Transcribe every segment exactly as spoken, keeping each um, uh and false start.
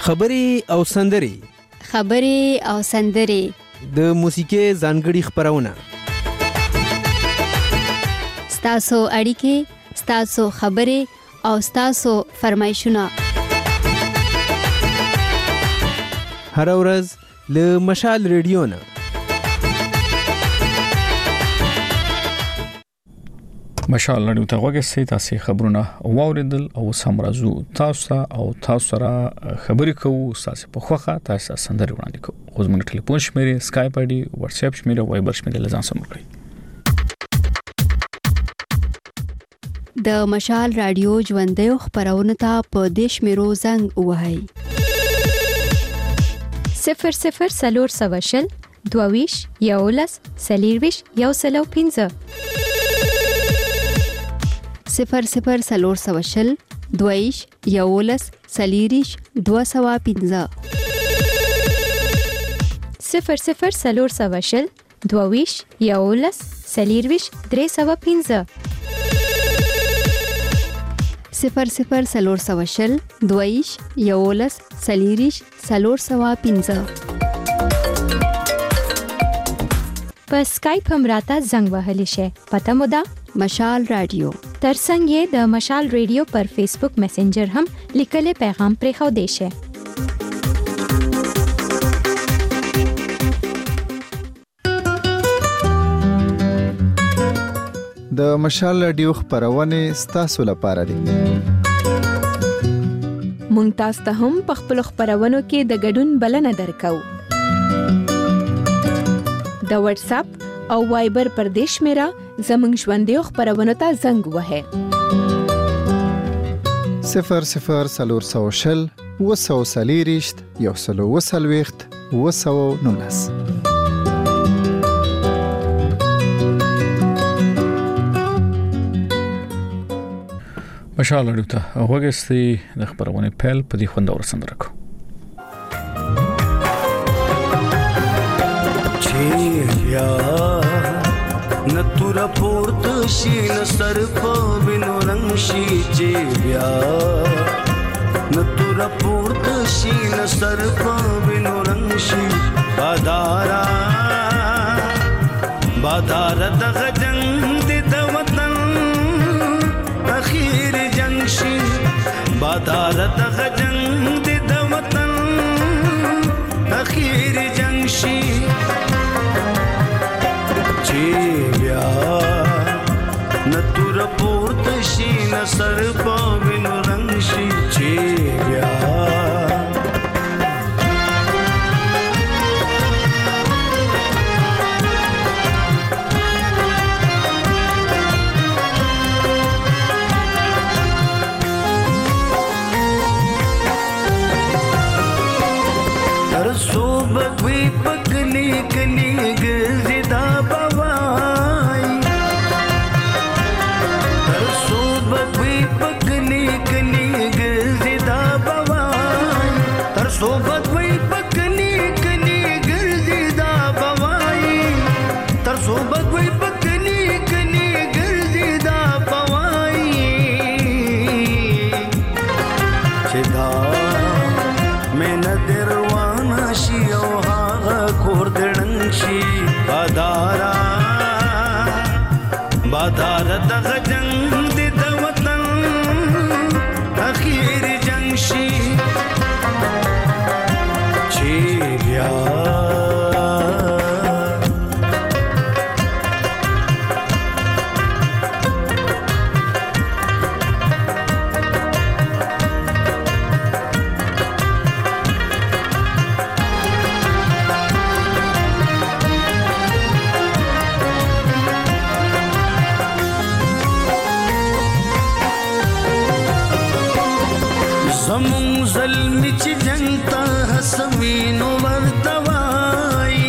خبرې او سندرې خبرې او سندرې د موسیقۍ ځانګړي خپرونه ستاسو اړیکې ستاسو خبرې او ستاسو فرمایشونه هر ورځ له مشال ریډیو نه مشال ریډیو ته وګورئ تاسو خبرونه واوریدل او سمرازو تاسو او تاسو سره خبرې کوو تاسو په خوخه تاسو سندري وړاندې کوو خو زموږ ټلیفون شمیره اسکایپ آی ډي واتس اپ شمیره وایبر شمیره لزان سم کړئ د مشال رادیو ژوندۍ خبرونه ته په دیش میرو زنګ وهاي صفر صفر سلور سواشل دوویش یولس سلیرویش یو سلو پینزه صفر صفر سلور سواشل دوویش یولس سلیریش دو سوا پینزه صفر صفر سلور سواشل دوویش یولس سلیرویش درې سوا پینزه صفر صفر سلور سواشل دویش یولس سلیریش سلور سوا پینزه په اسکایپ هم راته زنګ وهلی شي پته مو ده مشال رادیو ترڅنګ یې د مشال ریډیو پر فیسبوک میسنجر هم لیکلي پیغام پرې خو دی شي د مشال رادیو خبرونه ستاسو لپاره دي مونږ تاسو ته هم په خپل خبرونو کې د ګډون بلنه درکو د واتس اپ او وایبر پر دیش میرا زمنګ ژوندۍ خبرونه ته زنګ وهه صفر صفر سلور سوشل وسو سلیریشت یو سلو وسلويخت وسو نونس مشال ریډیو ته وګورئ د خبرونه پیل په دې خوندور سندره کو چیا نتور پورت شي نسر په وینو رنگ شي چې بیا نتور پورت شي نسر په وینو رنگ شي بادارا بادار دغه جنگ د وطن اخیر جنگ شي بادار دغه جنگ د وطن اخیر جنگ شي چې بیا نتور پورت شي نسر په وینو رنگ شي چې بیا بغوی پکلی کلی گرزی دا بوائی ترسو بغوی پکلی کلی گرزی دا بوائی ترسو بغوی پکلی کلی گرزی دا بوائی ترسو بغوی پکلی کلی گرزی دا بوائی چدا میں ندر شي او هغه کور دړنګ شي بادارا بادار دغه جنگ د وطن اخیر جنگ شي چې بیا زمون ظلم چې جنتا حسوینو ورتوای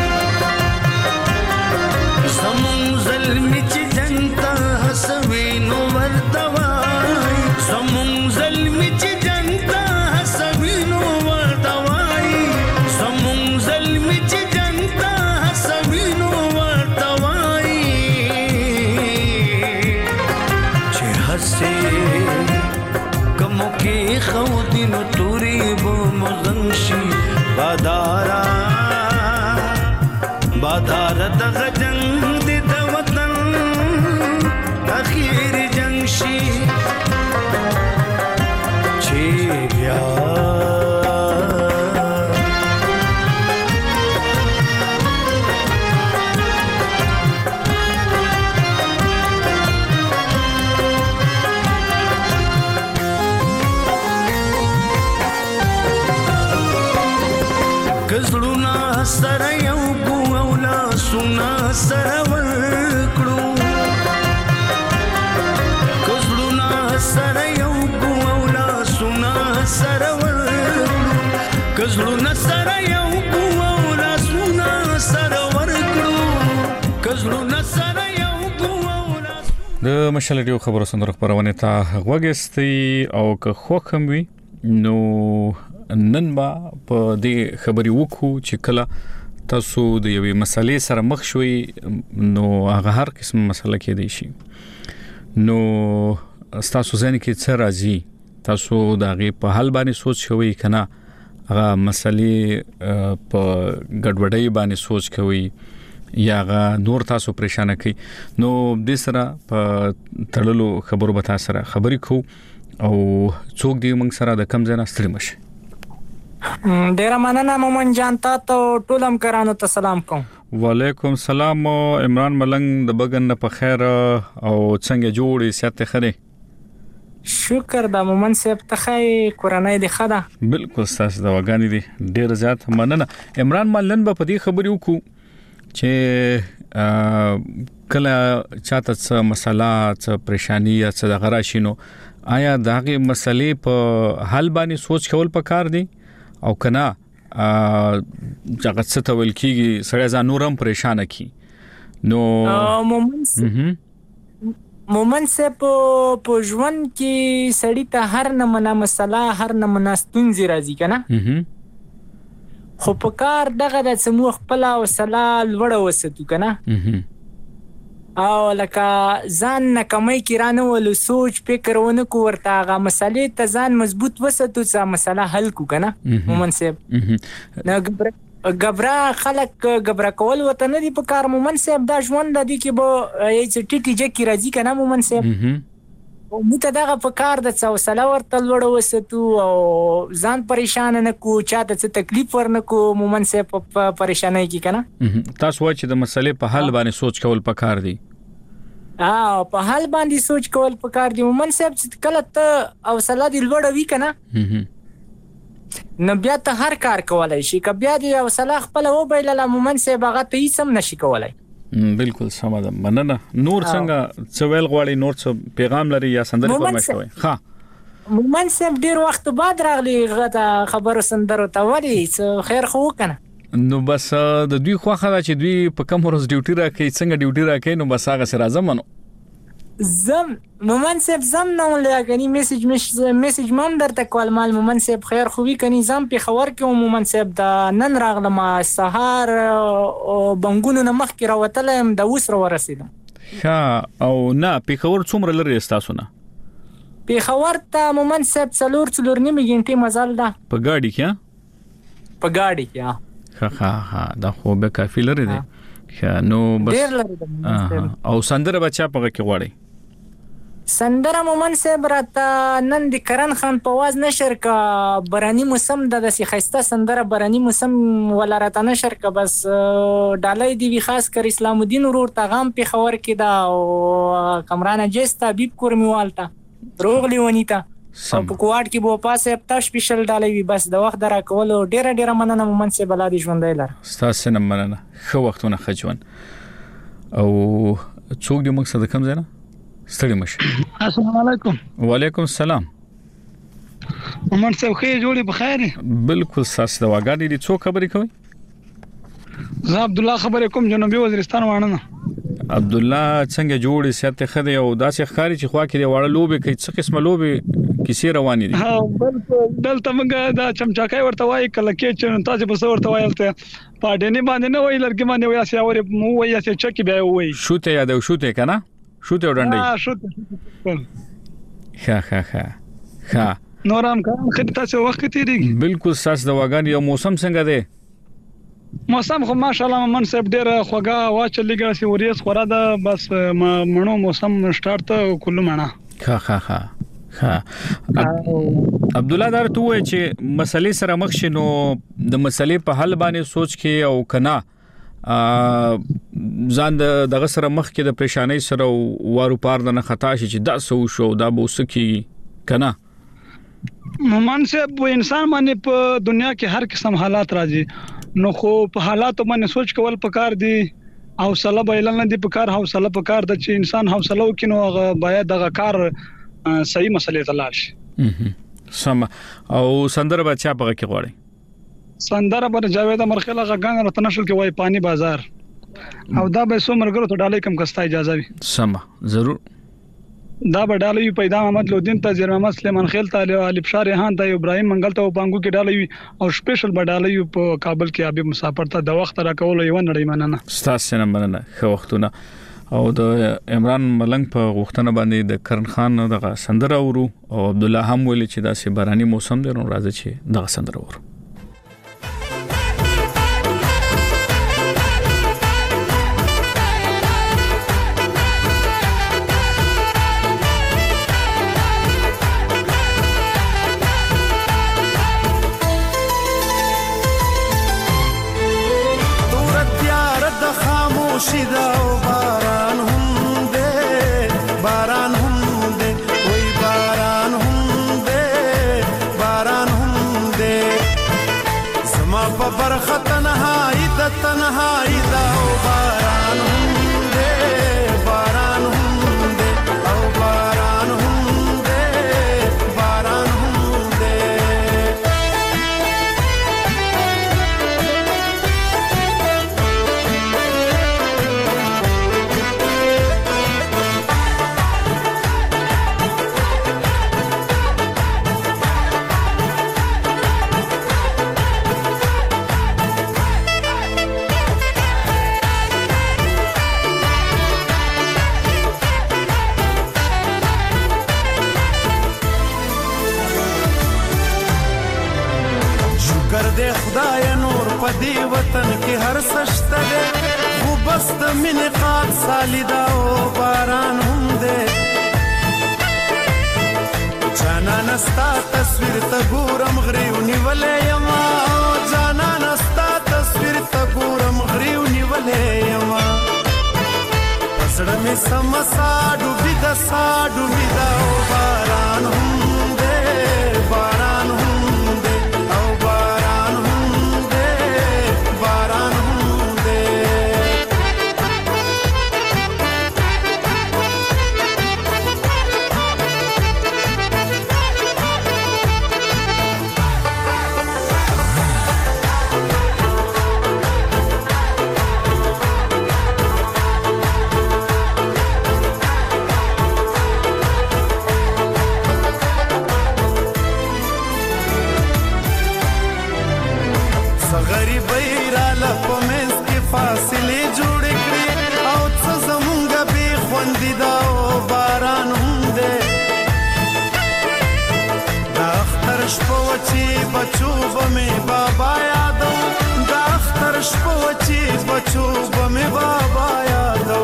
زمون ظلم چې جنتا حسوینو ورتوای زمون ظلم چې جنتا حسوینو ورتوای زمون ظلم چې جنتا حسوینو ورتوای چې حسې کمو کې خودینو توري بو مزنشي بادارا بادار د جنگ د وطن اخیر جنگ شي چې بیا کزړونا سره یو کو اولا سنا سره ورکړو کزړونا سره یو کو اولا سنا سره ورکړو کزړونا سره یو کو اولا سنا سره ورکړو کزړونا سره یو کو اولا د مشال ریډیو خبرو سندره خبرونه ته غوګستي او که خوخم وي نو نن با په دې خبري وکړو چې کله تاسو د یوې مسلې سره مخ شوي نو هغه هر قسم مسله کې دی شي نو تاسو ځین کې څه راځي تاسو دا غي په حل باندې سوچ کوئ کنه هغه مسلې په ګډوډۍ باندې سوچ کوئ یا هغه نور تاسو پریشان کوي نو د سره په تړلو خبرو به تاسو سره خبرې کو او څوک دی موږ سره د کم ځای ستړي مشه ډیر مننه مومن جان تاسو ټولم کرانو ته سلام کوم وعلیکم سلام عمران ملنګ د بغن په خیر او څنګه جوړې سیاته خره شکر د مومن صاحب ته خی کورنۍ دی خدا بالکل تاسو دا وګانی دي ډیر زیات مننه عمران ملنګ په دې خبرې وکړو چې کله چاته څه مسله څه پریشانی یا څه د غراشینو آیا داغه مسلې په حل باندې سوچ کول پکار دي او کنا ځکه څه تول کیږي سړی ځان نورم پریشان کی نو مومن سے په ژوند کې سړی ته هر نمونه مسله هر نمونه ستونزې راځي کنه خو په کار دغه د سمو خپل او سلا لوړ وساتو کنه او لکه ځان نه کمای کی رانه ول سوچ فکر ونه کو ورته هغه مسلې ته ځان مضبوط وساتو چې مسله حل کو کنه مومن صاحب نه غبره خلک غبره کول وته نه دی په کار مومن صاحب دا ژوند د دې کې به یې ټی ټی کی راځي کنه مومن صاحب او مته دغه په کار د څو سلا ورته لوړ وساتو او ځان پریشان نه کو چاته څه تکلیف ورنکو مومن صاحب په پریشانای کی کنه تاسو وایي چې د مسلې په حل باندې سوچ کول پکار دی اه په حل باندې سوچ کول پکار دی مومن صاحب چې کله ته او سلا دی لوړ وی کنه نو بیا ته هر کار کولای شي که بیا دی او سلا خپل و بیل مومن صاحب هغه ته هیڅ هم نشي کولای بالکل سم ده مننه نور څنګه څویل غواړي نور څه پیغام لري یا سندري فرمایشوي ها مومن صاحب ډیر وخت بعد راغلی غته خبرو سندرو ته وری خیر خو کنه نو بس د دوی خوخه چې دوی په کوم ورځ ډیوټي راکې څنګه ډیوټي راکې نو بس هغه سره زمونو زم مومن صاحب زم نو لګنی میسج میسج مم درته کول مال مومن صاحب خیر خو وی کني زم په خبر کې مومن صاحب دا نن راغلم سهار بنګونو نه مخ کې راوتلم د اوس را ورسیدم ها او نه په خبر څومره لري تاسو نه په خبر ته مومن صاحب څلور څلور نیمه غنټه مزل ده په ګاډي کې په ګاډي کې ها ها ها دا خو به کافی لري دي نو بس ډیر لري او سندره بچا په کې غواړي سندره مومن صاحب راته نن د کرن خان په واز نشر کا برانی موسم د داسې خسته سندره برانی موسم ولا راته نشر کا بس ډالۍ دی وی خاص کر اسلام الدین ورور ته غام په خبر کې دا او کمران جستا بیب کورمیوالتا روغلی ونیتا او په کوارد کې بو پاسه پتاش سپیشل ډالۍ وی بس د وخت درا کول ډیره ډیره مننه مومن صاحب بلادي ژوندې لر تاسو نه مننه خو وختونه خجون او څوک دې مقصد کم زنه ستړي مشه السلام علیکم وعلیکم السلام مومن صاحب خیر جوړي بخیر بالکل ساس دا وګاډي دي څو خبرې کوي زه عبد الله خبرې کوم جنوبي وزیرستان وانه عبد الله څنګه جوړي سیاته خدي او داسې خاري چې خوا کې دی وړه لوبي کوي څه قسمه لوبي کیسې روانې دي ها بالکل دلته موږ دا چمچاکای ورته وای کله کې چې تاسو به ورته وایلته پاډنی باندې نه وای لرګي باندې وای اسیا ور مو وای اسیا چکی بیا وای شوته یاد او شوته کنه شوته وډنډي ها شوته ها ها ها ها نور هم کار خدای تاسو وخت تیریږي بالکل ساس دواګان یو موسم څنګه دی موسم خو ماشاءالله من صاحب ډیر خوګه واچ لګا سی وریس خورا ده بس مړو موسم سٹارټ ته کله معنا ها ها ها ها عبد الله دار ته وای چې مسلې سره مخ شنو د مسلې په حل باندې سوچ کې او کنا ځان دغه سره مخ کې د پریشانای سره وارو پار نه خطا شي چې دا سو شو دا بوسکی کنا من صاحب انسان باندې په دنیا کې هر قسم حالات راځي نو خو په حالاتو باندې سوچ کول پکار دي حوصله به اعلان دي پکار حوصله پکار د چې انسان حوصله وکینو هغه باید دغه کار صحیح مسلې ته لاړ شي سم او سندره بچا په کې غواړي سندره پر جاوید مرخله غان راتنشل کې وای پانی بازار او دا به سو مرګرو ته ډالې کم کستا اجازه وي سم ضرور دا به ډالې پیدا محمد لودین ته زیر محمد سلیمان خیل ته علي بشار ریحان ته ابراهيم منګل ته بانګو کې ډالې او سپیشل به ډالې په کابل کې ابي مسافر ته د وخت را کول یو نړۍ مننه ستاسو نه مننه خو وختونه او د عمران ملنګ په غوښتنه باندې د کرن خان دغه سندره ورو او عبد الله هم ویل چې دا سه باراني موسم دی نو راځي چې دغه سندره ورو شیدا او باران هم دے باران هم دے وای باران هم دے باران هم دے زما په برخه تنهایی د تنهایی دا او باران هم دے باران هم دے او باران هم دے باران هم دے دی وطن کې هر سشته ده خو بس د مینې قات سالیدا او باران هم ده جانا نستا تصویر ته ګورم غریو نیولې یما جانا نستا تصویر ته ګورم غریو نیولې یما پسړه مې سمسا ډوبې د سا ډوبې دا او باران هم ده باران هم ده او باران बच्चों बमे बाबा यादो दाख्तर शपोची बच्चों बमे बाबा यादो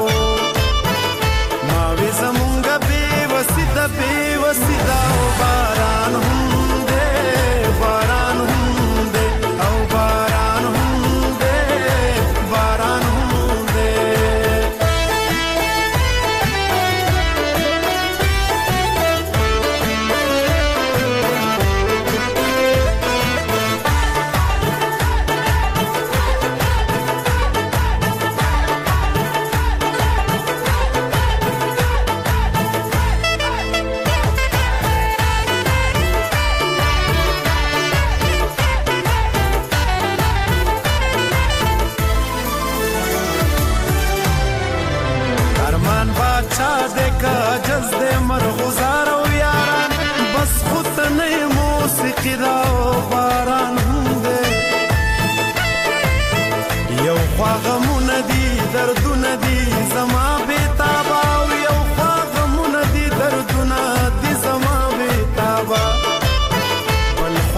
मावे जमुंगा बेवसिदा बेवसिदा बारान हम दे बारान हम दे औ बारान हम दे बारान हम दे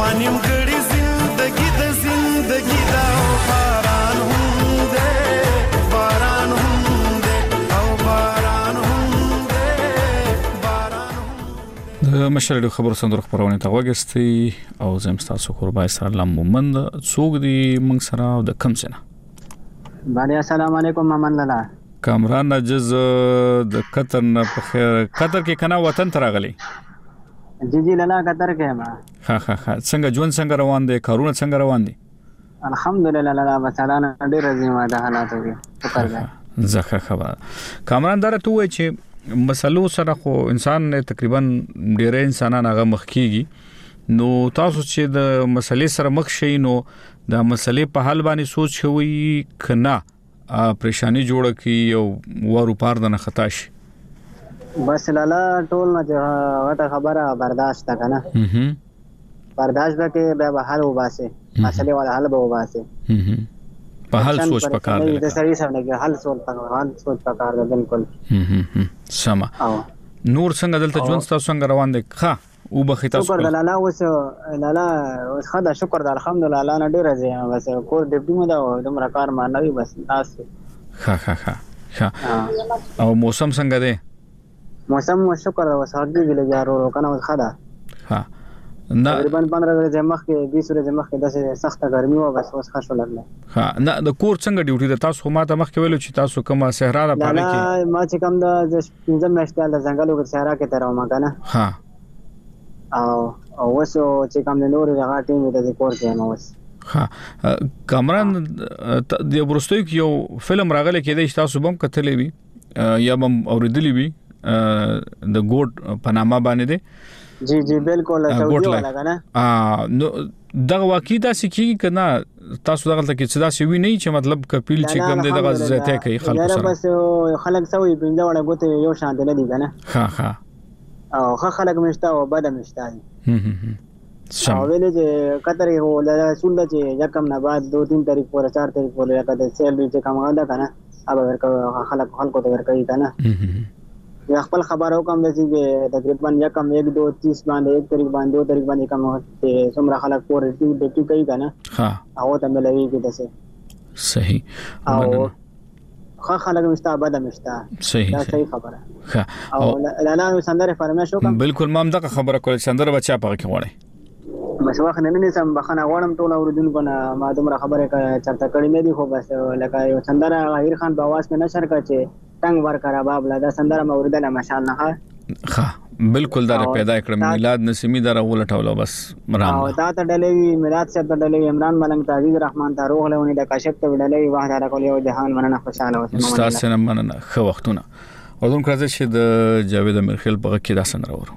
خوانیم کړي زندگی د زندگی دا باران هم دې باران هم دې او باران هم دې باران هم د مشر خبرو سندرو خبرونه ته وګستي او زم تاسو قربای سلام مومند څوک دی موږ سره د کم سنه باندې السلام علیکم ممن لالا کامران نجز د قطر نه په خیر قطر کې کنا وطن ته راغلی جی جی لالا قطر کې ما ها ها ها څنګه ژوند څنګه روان دي کارونه څنګه روان دي الحمدلله لالا مثلا ډیر زما د حالاتو کې شکر ده زخه خبر کامران دره تو چې مسلو سره خو انسان تقریبا ډیر انسانان هغه مخ کیږي نو تاسو چې د مسلې سره مخ شئ نو د مسلې په حل باندې سوچ کوي کنا پریشانی جوړه کی او ورو پار نه خطا شي بس لالا ټول نه وته خبره برداشت تا کنه هم برداشت وکي به حل وباسه مسلې ولا حل به وباسه په حل سوچ پکار دی د سړي سره نه حل سوچ پکار حل سوچ پکار دی بالکل هم سما نور څنګه دلته ژوند تاسو څنګه روان دي ښه او بخی تاسو شکر د لالا اوس لالا اوس خدا شکر د الحمدلله نه ډیر زه بس کور ډیپټي مو دا دمر کار ما نه بس تاسو ها ها ها ها او موسم څنګه دی موسم شکر اوس هغه دی لګارو کنه اوس خدا ها نه تقریبا پندرہ ورځې مخکې بیس ورځې مخکې داسې سخته ګرمي و بس اوس ښه شو لګله ها نه د کور څنګه ډیوټي د تاسو ما ته مخکې ویلو چې تاسو کومه صحرا را پاره کې ما چې کوم د پنځم میاشتې د ځنګلو کې صحرا کې تر ما کنه ها او او وسو چې کوم نور هغه ټیم د کور کې نو وس ها کامران د ورستوي کې یو فلم راغلی کې د تاسو بم کتلې وي یا بم اوریدلې وي د ګوډ پنامه باندې دي جی جی بالکل سعودي والا کنه ا نو دغه واقعي دا سکی کنه تاسو دغه ته کې صدا سی وی نه چې مطلب کپیل چې کوم دغه زته کوي خلکو سره بس خلک سوي پنځه وړه ګوته یو شان دي نه کنه ها ها او ښه خلک مشته او بد مشته هم هم سم او ویلې چې قطر یو له سول چې یکم نه بعد دو تین تاریخ پورې چار تاریخ پورې یا کده سیل چې کوم غدا کنه اوب ورکو خلک خلکو ته ورکوي کنه یا خپل خبرو کوم چې تقریبا یکم یک دو تیس باندې یک تاریخ باندې دو تاریخ باندې کوم چې څومره خلک پورې ټیو ډیټو کوي کنه ها او ته ملوي کې دسه صحیح او خا خلک مستعبد مشتا صحیح صحیح خبره ها او لالا سندره فرمایش وکم بالکل مام دغه خبره کول سندره بچا پغه کې وړي بس واخ نه نه سم بخنه غوړم ټول اوردونکو نه ما دومره خبره چرته کړی نه دی خو بس لکه یو سندره غیر خان په आवाज کې نشر کړ چې څنګه ور کرا باب لا دا سندره موردله ماشاءالله ها بالکل دا پیدا کړم میلاد نسیمی دا ولټولو بس مرام او دا ته ډلې میلاد صاحب ته ډلې عمران ملنګ تعزیز رحمان ته روغ لونی د کاشف ته ډلې واه دا کول یو جهان مننه خوشاله اوسه استاد سره مننه خو وختونه اذن کړه چې د جاوید امرخیل په کې دا سندره ورو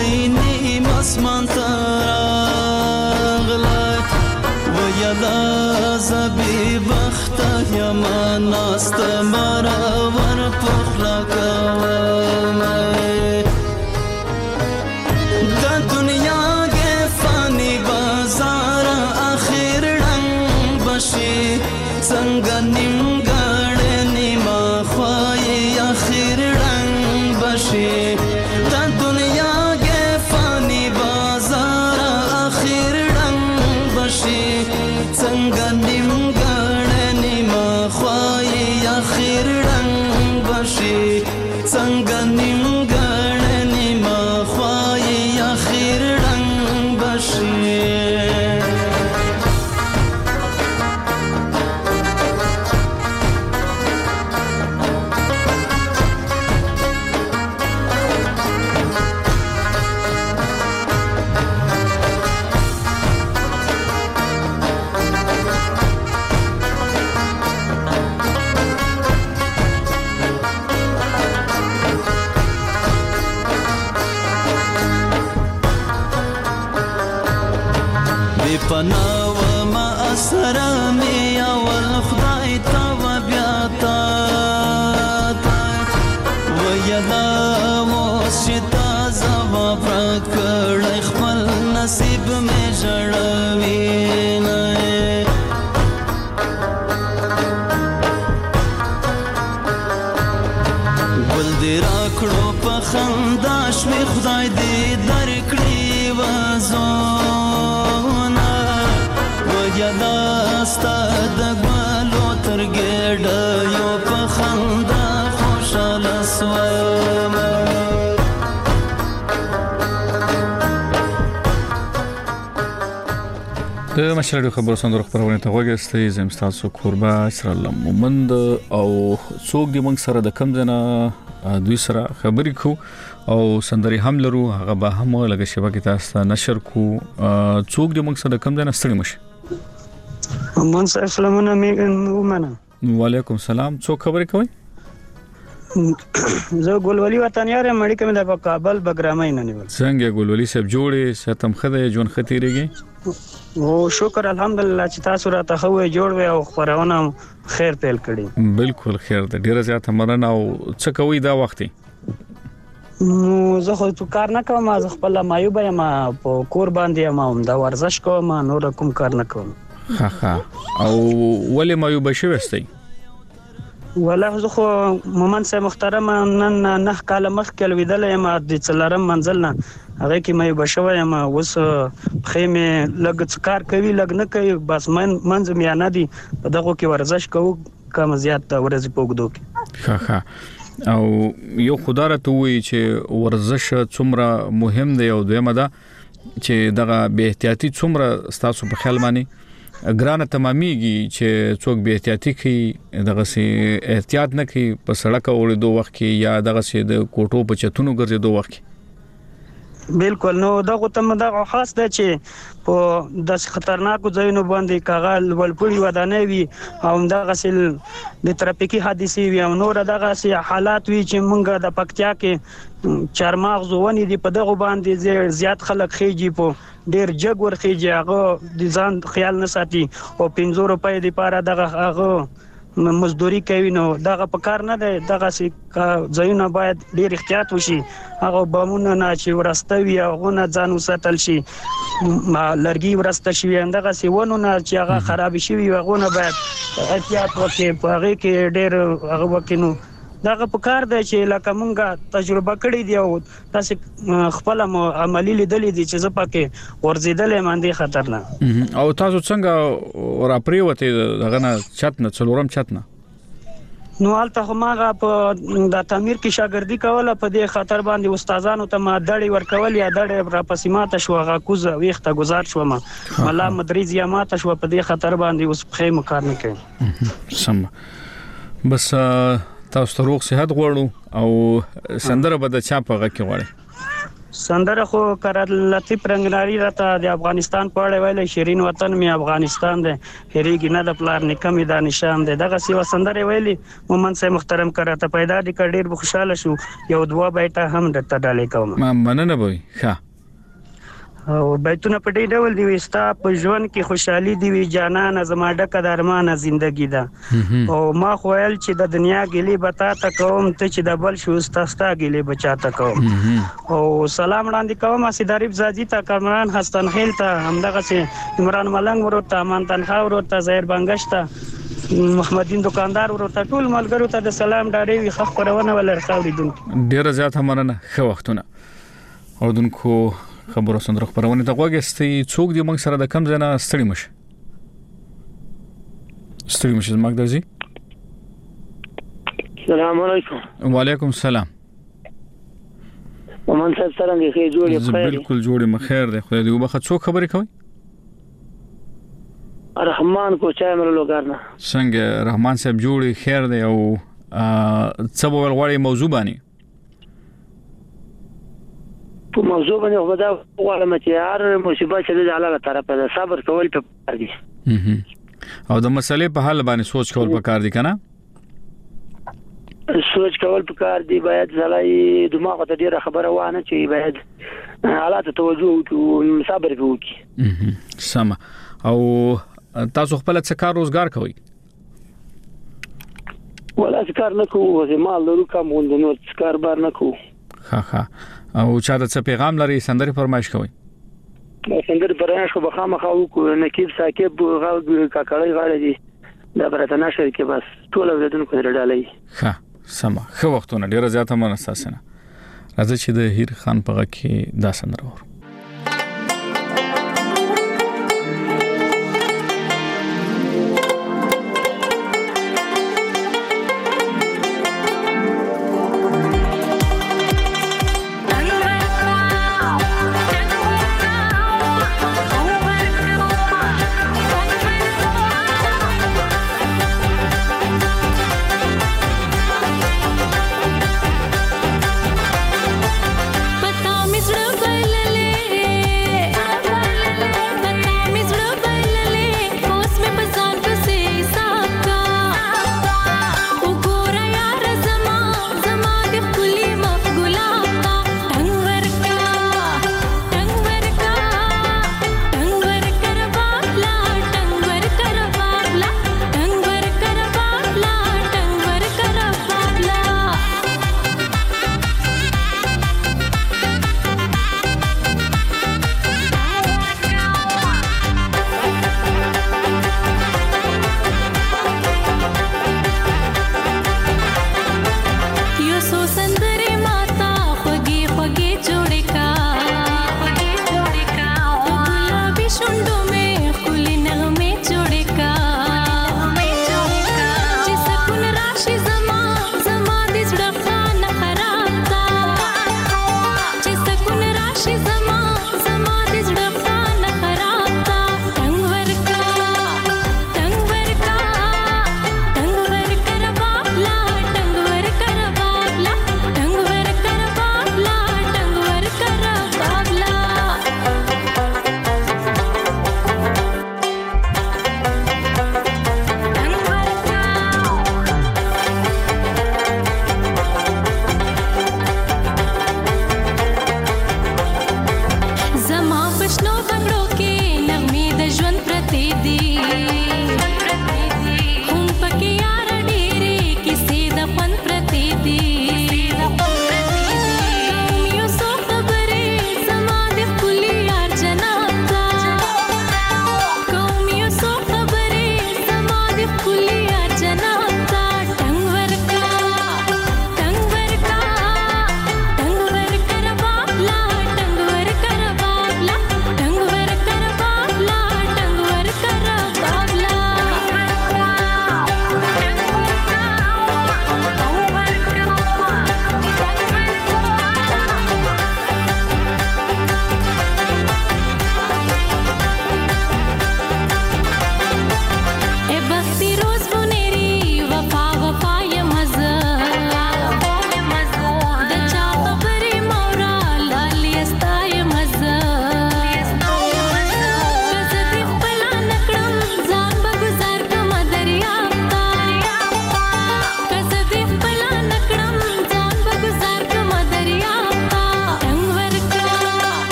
اسمان ته راغلی و یلا زماناست مرور پخلا کوم دا دنیا کے فانی بازار آخر رنگ بشی سنگ نیمگڑ نیما خواهی آخر رنگ بشی دا دنیا کے فانی بازار آخر رنگ بشی سنگ نیمگڑ نیما خواهی آخر رنگ بشی سنگ نیمگڑ نیما خواهی آخر رنگ بشی پناو ما اسرامی اول خدای تا و بیاتا و یدا وشتا زوا پرد کړی خپل نصیب می جړوي نه ګل دې راکړو په خندا شمې خدای دې درکړي وزو یدا ستاد ګلو ترګډ یو په خندا خوشاله سوم د مشرډو خبرو سندرو خبرونه ته وګورئ زم تاسو قربا اسرائیل مومند او څوک دی موږ سره د کم جنا دوی سره خبرې کو او سندري هم لرو هغه به هم لګ شبکه تاسو نشر کو څوک دی موږ سره د کم جنا ستړي مشه من السلام علیکم. وعلیکم السلام. څوک خبرې کوي؟ زه ګلولي وطنیار یم، مړی کوم د کابل بګرامۍ نه نیول. څنګه ګلولي صاحب جوړې ستم خدای جون ختیریږي؟ او شکر الحمدلله چې تاسو راته خو جوړ وې او خبرونه خیر پیل کړي. بالکل خیر ده، ډیره زیاته مننه. او څه کوي دا وخت؟ نو زه خو تو کار نه کوم، زه خپل مایوب یم، په کور باندې یم، هم دا ورزش کوم، نور کوم کار نه کوم. ها ها. او ولې مایوب شوی استئ؟ والله زه خو مومن صاحب محترم نن نه کال مخکې لویدل یم د څلورم منزل نه، هغه کې مې بشوي یم. اوس خیمه لګ کار کوي لګ نه کوي، بس من منځ میا نه دي په دغه کې ورزش کوو کم زیات ورځ پوګدو کې. ها ها. او یو خدای ته وی چې ورزش څومره مهم دی، او دویمه ده چې دغه به احتیاطي څومره ستاسو په خیال مانی ګرانه تمامېږي چې څوک به احتیاطي کوي، دغه سي احتیاط نه کوي په سړک اورېدو وخت کې یا دغه سي د کوټو په چتونو ګرځېدو وخت کې. بالکل. نو دغه تم دغه خاص ده چې په د خطرناکو ځایونو باندې کاغال ولپړي ودانې وي او دغه سل د ترافیکي حادثې وي او نور دغه سي حالات وي چې مونږ د پکتیا کې چارماغ ونی دي په دغه باندې زیات خلک خېږي، په ډیر جګ ور خېږي، هغه د ځان خیال نه ساتي او پنځه روپۍ د پاره دغه هغه مزدوري کوي. نو دغه په کار نه دی، دغه سي ځایونه باید ډیر احتیاط وشي، هغه بمونه نه چې ورستوي هغه نه ځان وساتل شي، لرګي ورسته شي، دغه سي ونه نه چې هغه خراب شي هغه نه باید احتیاط وکړي، په هغه کې ډیر هغه وکینو. دغه په کار دی چې لکه مونږه تجربه کړې دی او تاسو خپل عملی لیدلې دي چې زه پکې ورزیدلې باندې خطر نه. او تاسو څنګه را پریوته دغه نه چت نه څلورم چت نه؟ نو الته همغه په د تعمیر کې شاګردي کوله، په دې خاطر باندې استادانو ته ما دړې ورکول یا دړې را پسې ماته شو، هغه کوزه ویخته گزار شو، ما ملا مدریز یا ماته شو، په دې خاطر باندې اوس خې مکار نه کوي. سم. بس تاسو ته روغ صحت غواړو. او سندره به د چا په غږ کې غواړي؟ سندره خو کرد لطیف رنگناری راته د افغانستان په اړه ویل، شیرین وطن می افغانستان دی، هریږي نه د پلار نکمې دا نشان دی. دغه سیوا سندره ویلي مومن صاحب محترم کراته پیدا دي، ډیر خوشاله شو. یو دوا بیٹه هم درته ډالې کوم. ما مننه به ښه. او بیتونه په دې ډول دی وستا په ژوند کې خوشحالي دی وی جانان زما ډکه د ارمانه ژوندۍ ده او ما خو ویل چې د دنیا ګلې بتا ته کوم ته چې د بل شو ستا ګلې بچا ته کوم او سلام وړاندې کوم اسیداریب زاجی ته کمران حسن خیل ته همدغه چې عمران ملنګ ورته امان تنخوا ورته زهیر بنگش ته محمدین دکاندار ورته ټول ملګرو ته د سلام ډاډې وي خخ پرونه ولر خاوریدون ډیر زیات مننه خو وختونه اوردونکو خبرو سندره خبرونه ته وګستې څوک دی موږ سره د کم ځای نه ستړي مشه ستړي مشه زما درځي السلام علیکم وعلیکم السلام ومن صاحب څنګه ښه جوړې خیر بالکل جوړې مخیر دی خدای دې وبخښه څوک خبرې کوي رحمان کو چای مرلو ګرنه څنګه رحمان صاحب جوړې خیر دی او څه ول غواړي موضوع باندې په موضوع باندې خو دا غواړم چې هر مصیبت چې د الله طرفه ده صبر کول پکار دي او د مسلې په حل باندې سوچ کول پکار دي کنه سوچ کول پکار دي باید زلای دماغ ته ډیره خبره وانه چې باید حالات توجه او صبر وکړي سم او تاسو خپل څه کار روزګار کوئ ولا کار نه کوو مال لرو کوم نور کار بار نه کوو ها ها او چا د څه پیغام لري سندري فرمایش کوي سندري فرمایش خو بخامه خو نقيب ساکب غو کاکړی غاړي دي دا برته نشر کې بس ټول ولدونکو درډالې ها سما خو وختونه ډیره زیاته مناساسنه راځي چې د هیر خان په کې دا سندره ور पता मिसड़ बलले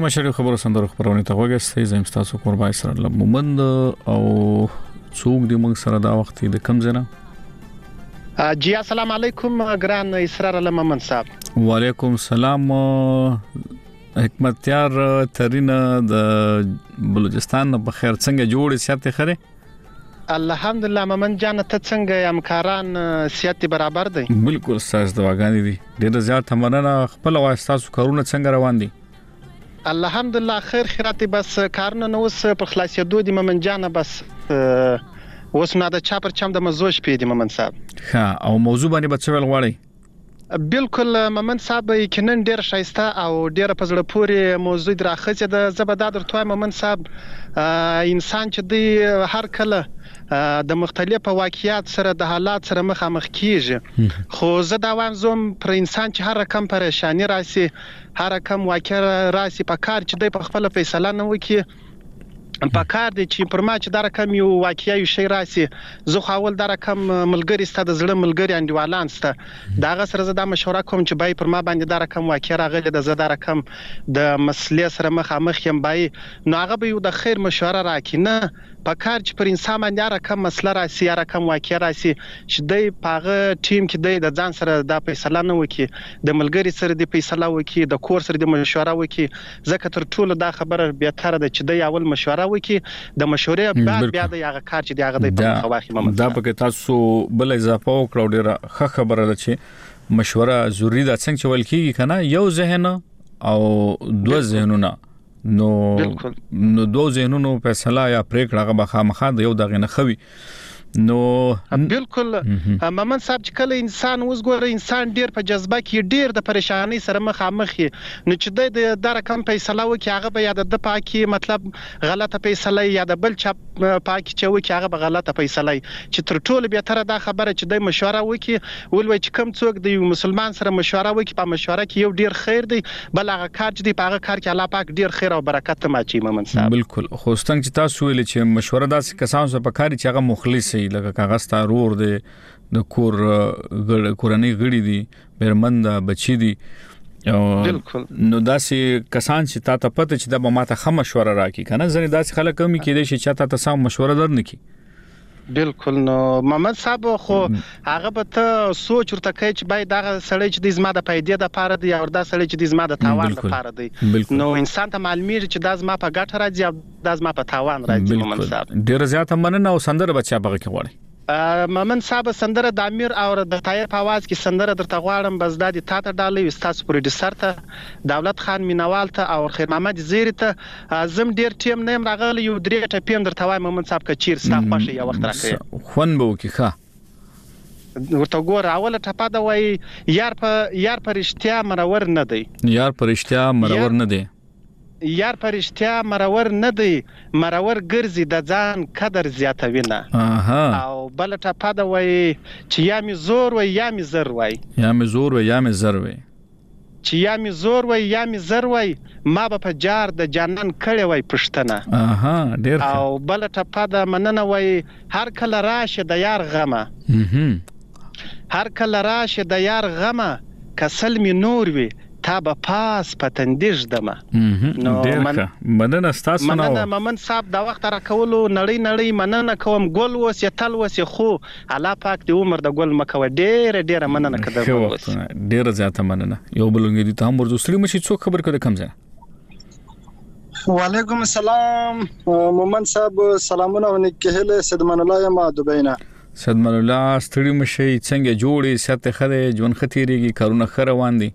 د مشر خبرو سندرو خبرونه ته وګورئ زم تاسو قربای سره الله مومند او څوک د موږ سره دا وخت د کم زنه جی السلام علیکم ګران اسرار الله مومند صاحب وعلیکم السلام حکمتیار ترینه د بلوچستان په خیر څنګه جوړ سیاته خره الحمدلله مومند جان ته څنګه امکاران سیاته برابر دي بالکل ساز دواګانی دي ډېر زیات مننه خپل واسطه کارونه څنګه روان دي الحمدلله خیر خیرات بس کارونه نو اوس په خلاصېدو دي مومند جان بس اوس نه د چا پر چم د مزوج پیډي مومند صاحب ها او موضوع باندې بچول غواړي بالکل مومند صاحب یقینا ډیر شایسته او ډیر په زړه پورې موضوع درخصه د زبدادر توای مومند صاحب انسان چې دی هر کله د مختلفو واقعیات سره د حالات سره مخامخ کیږي خو زه دا وایم زوم پر انسان چې هر رقم پریشانی راسي هر رقم واقع راسي په کار چې دی په خپل فیصله نه وکي په کار دي چې پر ما چې دا رقم یو واقعي شی راسي زه خاول دا رقم ملګری ست د زړه ملګری انډیوالان ست دا غ سره زه د مشوره کوم چې بای پر ما باندې دا رقم واقع راغلی د زه دا رقم د مسلې سره مخامخ یم بای نو هغه به یو د خیر مشوره راکې نه په کار چې پر انسان باندې رقم مسله راسي یا رقم واقع راسي چې دی پاغه ټیم کې دی د ځان سره د فیصله نه وکي د ملګری سره د فیصله وکي د کور سره د مشوره وکي ځکه تر ټولو دا خبره به تر د چې دی اول مشوره وکي د مشورې بعد بیا د هغه کار چې دی هغه د په خواخي ممن دا پکې تاسو بل اضافه وکړو ډیره ښه خبره ده چې مشوره ضروری ده څنګه چې ول کیږي کنه یو ذهن او دوه ذهنونه نو بالکل نو دوه ذهنونو فیصله یا پریکړه هغه بخامخه د یو دغه نه خوي نو بالکل مومن صاحب چې کله انسان اوس ګوره انسان ډیر په جذبه کې ډیر د پریشانی سره مخامخ نو چې د د رقم فیصله وکي هغه به یا د پاکي مطلب غلطه فیصله یا د بل چا پاکي چې وکي هغه به غلطه فیصله چې تر ټولو به تر دا خبره چې د مشوره وکي ولوي چې کم څوک د مسلمان سره مشوره وکي په مشوره کې یو ډیر خیر دی بل هغه کار چې دی په هغه کار کې الله پاک ډیر خیر او برکت ماچي مومن صاحب بالکل خو څنګه چې تاسو ویل چې مشوره داسې کسانو سره پکاري چې هغه مخلص لکه کاغذ تارور دی د کور کورنۍ غړي دي بیرمند بچی دي بالکل نو داسې کسان چې تا ته پته چې دا به ماته خه مشوره راکې کنه ځنې داسې خلک هم کېدای شي چې تا ته سم مشوره درنکي بالکل نو محمد صاحب خو هغه به ته سوچ ورته کوي چې باید دا سړی چې د زما د پیدې د پاره دی او دا سړی چې د زما د تاوان د پاره دی نو انسان ته معلومیږي چې دا زما په ګټه راځي او دا زما په تاوان راځي محمد صاحب ډیر زیات مننه او سندره بچا بغه کې غواړي محمد صاحب سندره د امیر او د طاهر په आवाज کې سندره درته غواړم بس د تا ته ډالې وستاسو پروډوسر ته دولت خان مینوال ته او خیر محمد زیری ته زم ډیر ټیم نیم راغلی یو درې ټپیم درته وایم محمد صاحب کچیر ستا خوښه یو وخت راکړي خون به وکي ښه ورته ګور اوله ټپه دا وای یار په یار پرشتیا مرور نه دی یار پرشتیا مرور نه دی یار پرشتیا مرور نه دی مرور ګرځي د ځان قدر زیاتوي نه او بل ټپه دا وای چې یا می زور وای یا می زر وای یا می زور وای یا می زر وای چې یا می زور وای یا می زر وای ما به په جار د جانان کړي وای پښتنه اها ډیر او بل ټپه دا مننه وای هر کله راشه د یار غمه هر کله راشه د یار غمه کسل می نور وي تا به پاس پتندیش دمه نو من مننه تاسو نو مننه مومن صاحب دا وخت را کولو نړۍ نړۍ مننه کوم ګل وس یتل وس خو الله پاک دې عمر د ګل مکو ډېر ډېر مننه کده وس ډېر زیاته مننه یو بلونګي دي ته هم ورزوسلی مشي څوک خبر کده کم ځه وعلیکم السلام مومن صاحب سلامونه ونکهله سدمن الله ما دوبینا سدمن الله ستړي مشي څنګه جوړي ساته خره جون ختيريږي کارونه خره وان دي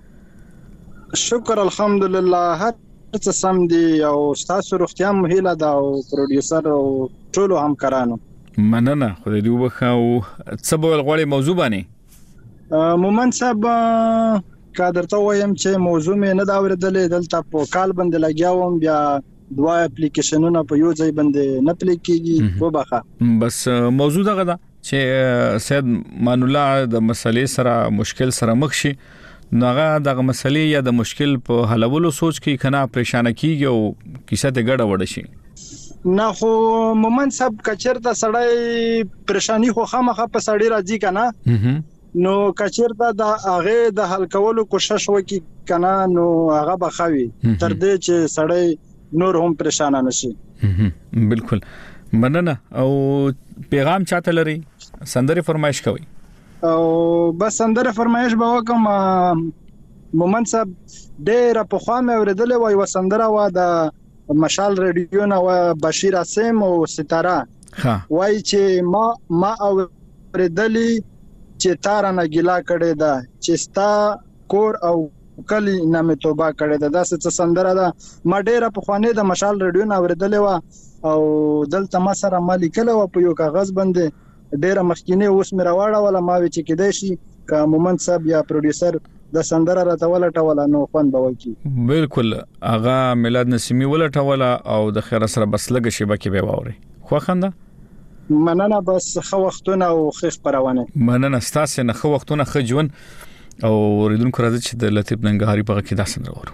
شکر الحمدلله هر څه سم دي او تاسو روغتیا مهله دا او پروډوسر او ټول همکارانو مننه خو دې وبخاو څه بول غوړي موضوع باندې مومن صاحب کا درته وایم چې موضوع مې نه دا اوریدلې دلته په کال باندې لګیاوم بیا دوا اپلیکیشنونه په یو ځای باندې نه پلی کیږي وبخا بس موضوع دغه دا چې سید مان الله د مسلې سره مشکل سره مخ شي نوغه دغه مسلې یا د مشکل په حلولو سوچ کې کنا پریشان کیږي او کیسه ته ګډه وډ شي نه خو مومن صاحب کچرته سړی پریشانی خو خامخه په سړی راځي کنه نو کچیرته د هغه د حل کولو کوشش وکي کنه نو هغه بخوي تر دې چې سړی نور هم پریشان نشي. بالکل مننه. او پیغام چاته لري؟ سندره فرمایش کوي او بس سندره فرمایش به وکم. مومن صاحب ډېر په خوا مې اوریدلې وای وسندره وا د مشال رادیو نه و بشیر اسم او ستاره ها وای چې ما ما اوریدلې چې تار نه ګلا کړي دا چې ستا کور او کلی نامه توبه کړي دا داسې سندره ده. ما ډېر په خوانې د مشال رادیو نه اوریدلې و او دلته ما سره مالي کله و په یو کاغذ باندې ډېر مخکینه اوس مې راوړه ولا ما وی چې کېدای شي که مومن صاحب یا پروډوسر د سندره راټوله ټوله نو خوان به وکی. بالکل اغا میلاد نسیمی ولا ټوله او د خیر سره بس لګ شي بکې به واوري. خو خنده مننه بس خو وختونه او خف پروانه مننه ستاسو نه خو وختونه خجون او ریدونکو راځي چې د لطیف ننګهاري په کې داسن راوړو.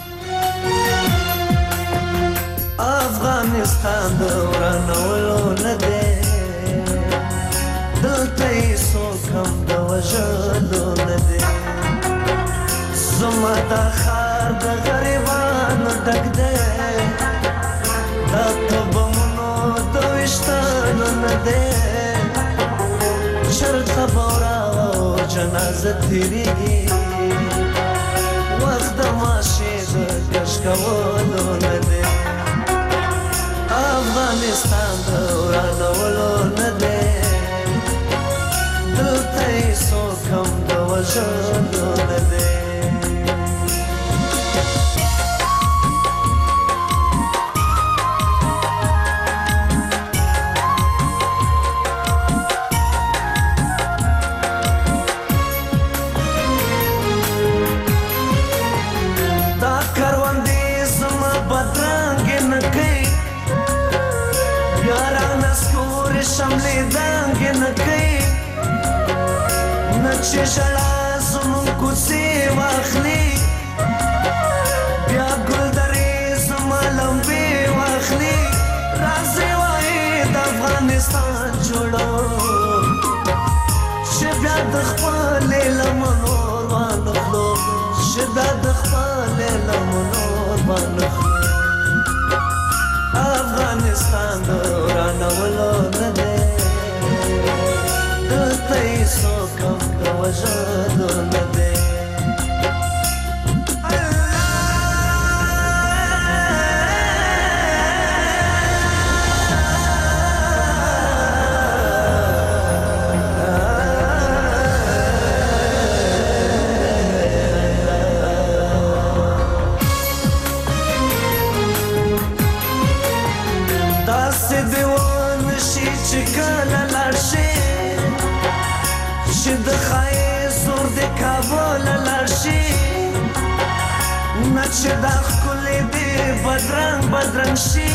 افغانستان دورانولو نه ده دلته سو کم د وژلو نه ده زما د خار د غریبانو ډک ده دا تبمونو د وشتانو نه ده چرته بورا او جنازه تیریږي وخت د ماشي د کش کولو نه ده افغانستان دورانولو نه ده دلته سو کم د وژلو نه ده. شملې دنګ نه کوي نه چې ژړا زموږ کوڅې واخلي بیا ګلدرې زما لمبې واخلي راځي وایي د افغانستان جوړو چې بیا د خپلې لمنو وانخلو چې بیا د خپلې لمنو وانخلو. افغانستان دورانولو نه ده دلته سو کم د وژلو نه ده. چې دا ښکلې دې بدرنګ بدرنګ شي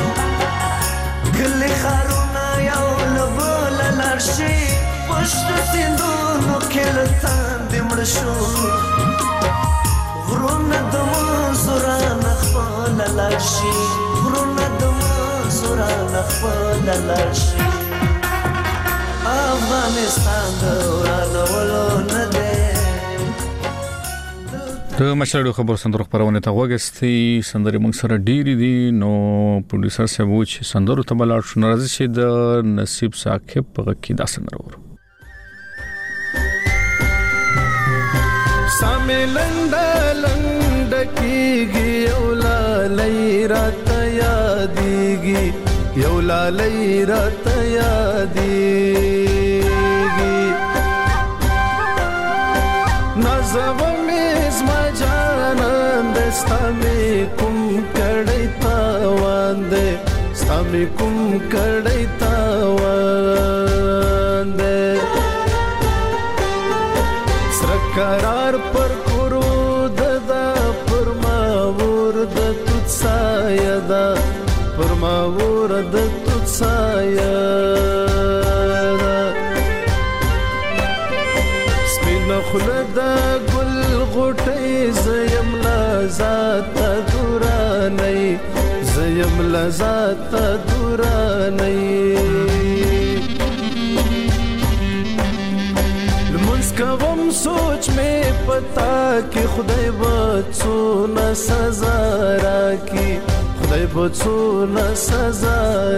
کلي ښارونه یو له بله لاړ شي پشتو سیندونو کې له تاندې مړه شو غرونه د منځو رانه خپله لاړ شي غرونه د منځو رانه خپله لاړ شي. افغانستان دورانولو نه دی. د مشرړو خبر سندرو خبرونه ته وګستي سندري موږ سره ډيري دي نو پروډوسر صاحب و چې سندرو ته بلار شو ناراضي شه د نصیب ثاقب په کې دا سندرو ورو ساملند لند کیږي یولا لیرات یادېږي یولا لیرات یادېږي نازو ستامي کوم کړي تا وانده ستامي کوم کړي تا وانده سرکرار پر کورو ددا پرما ورد تڅایدا پرما ورد تڅایدا سپین خلد ګل غټي زیم ذات دوراني زیم لذات دوراني لمنسک مې پتا کې خدای به څونه سزا راکړي خدای به څونه سزا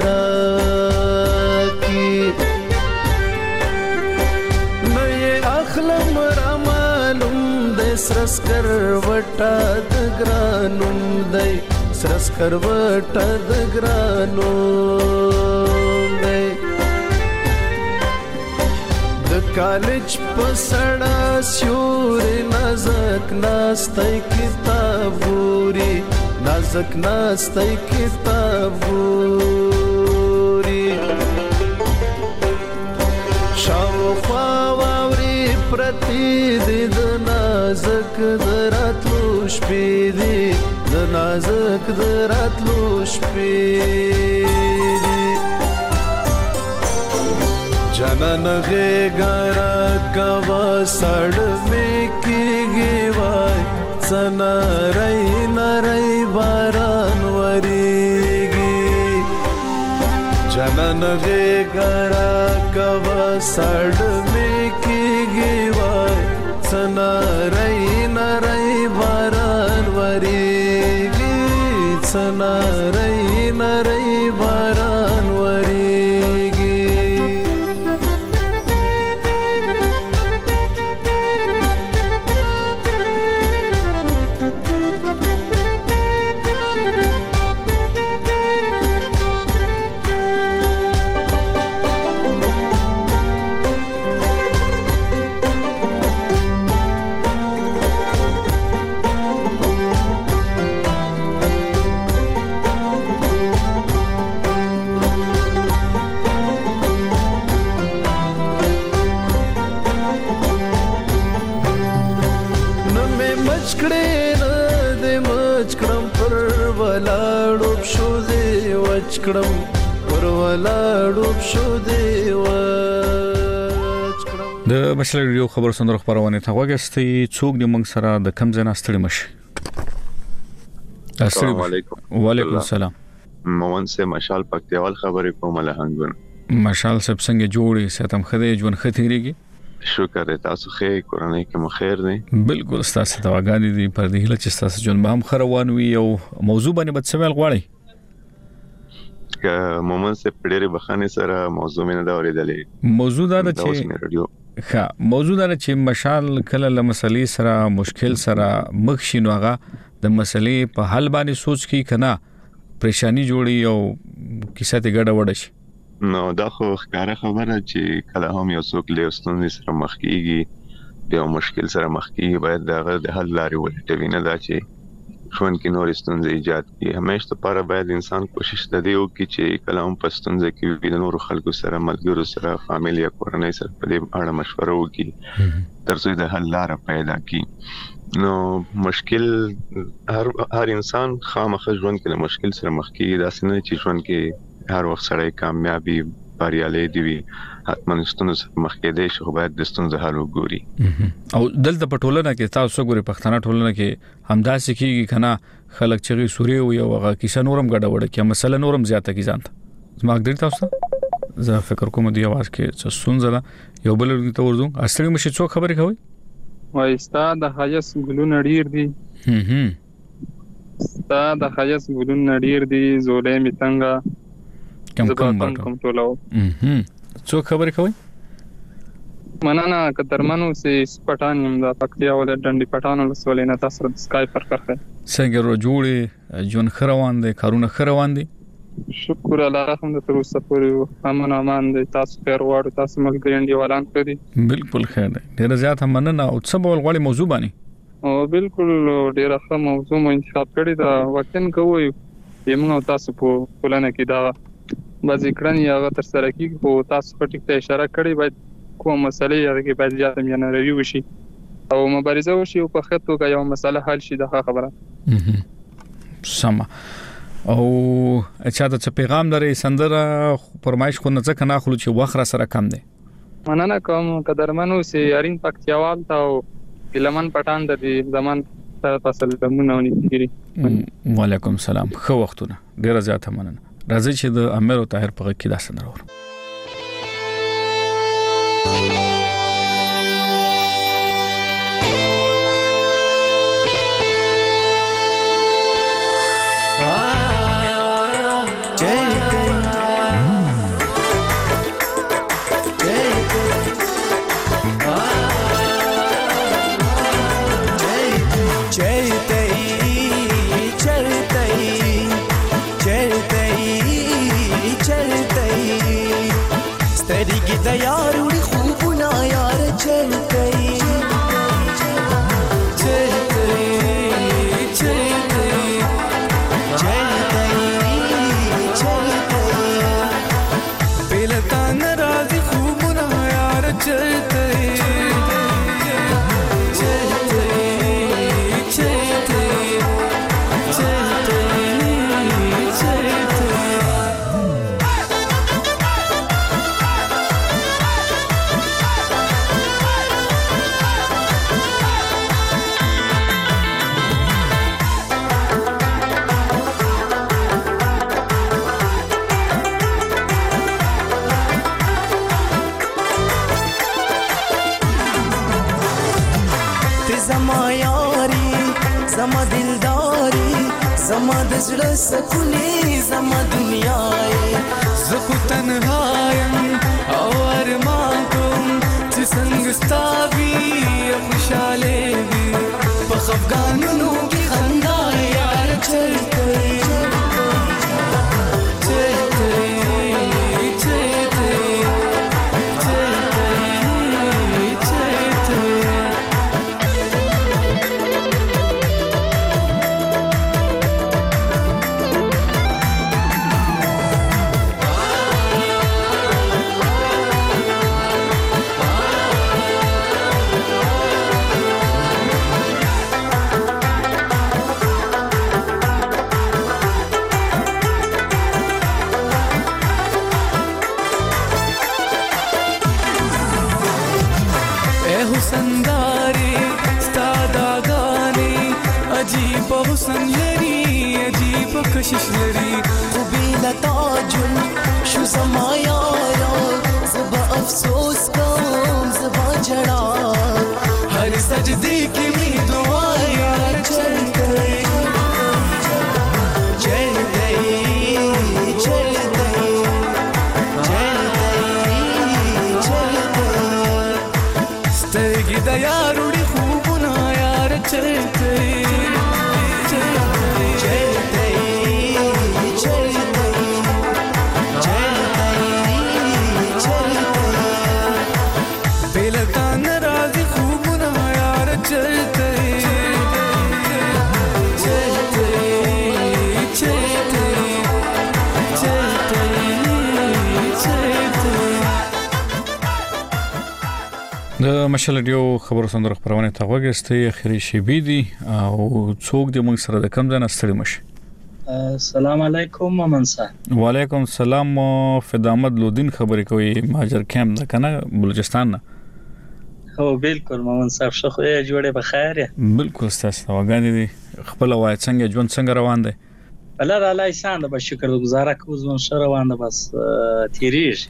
راکړي نو یې اخلم را معلوم دی سرسکر وټه د ګرانوم دی سرسکر وټه د ګرانوم دی د کالج په سړه سیوري نازک ناستی کتابوري نازک ناستی کتابوري شاوخوا واوري پرتی دی د نازک دراتلو شپې دی د نازک دراتلو شپې دی جانان غیګارا کوا سړ مې کېږي وای څنا رای نړۍ باران وریږي جانان غیګارا کوا سړ مې کېږي وای څنا رای نړۍ باران وریږي څنا رای نړۍ باران وریږي کړم پر ولاړو شو دی وچکړم د مشال ریډیو خبر سندره خبرونه ته وګستې څوک د موږ سره د کم ځای ناستړي مشي السلام علیکم وعلیکم السلام مومن سے مشال پکتیوال خبرې کوم له هنګون مشال سب څنګه جوړي ستم خدای ژوند ختیریږي شکر تاسو خیر کورنۍ کې مخیر نه بالکل تاسو ته واګانی دي پر دې هله چې تاسو ژوند به هم خروان وي او موضوع باندې بد سوال غواړي که مومن سے پډېره بخانه سره موضوع مې نه دا اورېدلې موضوع دا چې ښه موضوع دا چې مشال کله له مسلې سره مشکل سره مخ شینو هغه د مسلې په حل باندې سوچ کی کنه پریشانی جوړي او کیسه ته ګډه وډه شي نو دا خو ښکاره خبره چې کله هم یو څوک له ستونزې سره مخ کیږي د مشکل سره مخ کیږي باید دا غو د حل لارې ولټوي نه دا چې ژوند کې نور ستونزې ایجاد کړي همیشه لپاره باید انسان کوشش وکړي چې کله هم په ستونزه کې د نور خلکو سره ملګرو سره فامیل یا کورنۍ سره په دې اړه مشوره وکړي ترڅو د حل لارې پیدا کړي نو مشکل هر هر انسان خامخا ژوند کې له مشکل سره مخ کیږي دا څنګه چې ژوند کې هر وخت سره کامیابی بریالي دی حتمن ستونزې مخ کې دي شو باید د ستونزې حل وګوري او دلته په ټولنه کې تاسو ګوري پښتنه ټولنه کې همداسې کیږي کنه خلک چې سوري او یو هغه کیسه نورم غډه وړه کې مسله نورم زیاته کی ځانته زما ګډ تاسو زه فکر کوم دی आवाज کې څه سنځله یو بل ته ورځو اصلي مشي څو خبرې کوي وای ستا د حیس ګلونه ډیر دي هم هم ستا د حیس ګلونه ډیر دي زولې می څنګه کم کم کم ټولو هم څو خبرې کوي مننه کترمنو سي پټان يم دا پکتیا ول ډنډي پټانو لسولې نه تاسو د سکای پر کرخه څنګه رو جوړي جون خروان دي کارونه خروان دي شکر الله الحمد تر اوسه پورې امن امان دي تاسو خیر واړو تاسو ملګری ولان کړی بالکل خیر دی ډیر زیات مننه او څه بول غوړي موضوع باندې او بالکل ډیر ښه موضوع مو انتخاب کړی دا وختن کوی یمنو تاسو په پلان کې دا بعضی کړنی هغه تر سره کیږي او تاسو په ټیک ته اشاره کړی باید کوم مسلې هغه کې باید زیات میانه ریویو شي او مبارزه وشي او په خطو کې یو مسله حل شي دا خبره سم او اچھا ته پیغام لري سندره فرمایش خو نه ځکه نه خلو چې وخت را سره کم دی مننه کوم قدرمنو سي یارین پکتیوال ته او لمن پټان د زمان فصل کومونه ونی وعلیکم السلام خو وختونه ډیر زیات مننه راځي چې د امیر او طاهر په کې دا سندره ور سکونی زما دنیای زه خو تنها یم او ارمان کوم چې څنګه ستا وي خوشحاله وي په خفګانونو کې خندا یار چلته کشش لري خو بلا تاجل شو زما یارا زبا افسوس کوم زبا جړا هر سجدي کې می دعا یار چلته چلته چلته چلته چلته سترګې د یاروړي خوبونه یار چلته د مشال ډیو خبرو سندره خبرونه ته وګورئ اخري شی بي دي او څوک د موږ سره د کم ځای نستړي مشي. السلام علیکم ممن صاحب. وعلیکم السلام. فدامت لودین خبرې کوي ماجر کیمپ نه کنه بلوچستان نه. هو بالکل ممن صاحب شخو یې جوړه په خیر یې. بالکل ستاسو وګانی دي خپل وای څنګه ژوند څنګه روان دی؟ الله تعالی احسان ده شکر گزاره کوم ژوند سره روان ده بس تیریږي.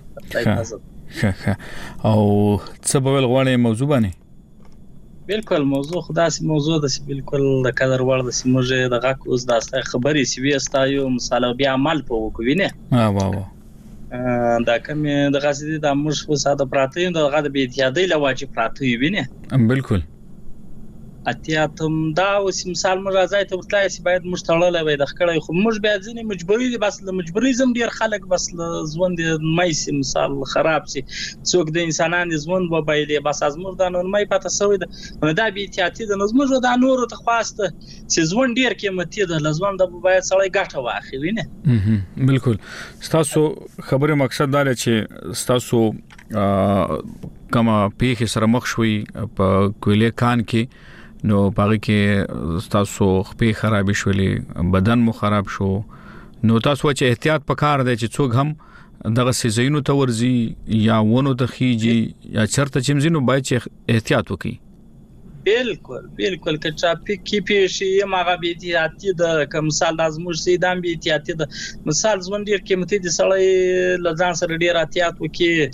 او څه به ول غواړې موضوع باندې؟ بالکل موضوع خداسي موضوع ده چې بالکل د قدر وړ د سیموجه د غاک اوس د خبرې سی وی استایو مثال بیا عمل په وکوینه. ها وا وا دا کوم د غاسدي د موږ په ساده پراته د غاده به اتحادی لواجب پراته وینه. بالکل اتیاتم دا اوس مثال موږ راځي ته ورتلای سي باید مشتړل وي د خکړې خو موږ بیا ځینې مجبوری دي بس مجبوریزم ډیر خلک بس ژوند مې سي مثال خراب سي څوک د انسانانو ژوند وبایلې بس از موږ د نورمای پته سوې ده دا به اتیاتي د نظم جو د نور ته خواسته چې ژوند ډیر قیمتي ده لزوند د باید سړی ګټه واخلي نه. بالکل تاسو خبره مقصد دا چې تاسو کما پیښه سره مخ شوي په کویلې کان کې نو باغی کې تاسو خپې خراب شولې بدن مو خراب شو نو تاسو چې احتیاط پکار دی چې څوک هم دغه سيزینو ته ورزي یا ونه ته خيږي یا چرته چمزینو باید چې احتیاط وکړي. بالکل بالکل که ټرافیک کې پیښې ماغه به احتیاطي د کوم مثال لازم شي دام به احتیاطي د مثال ژوند ډیر قیمتي دي سړی لزان سره ډیر احتیاط وکړي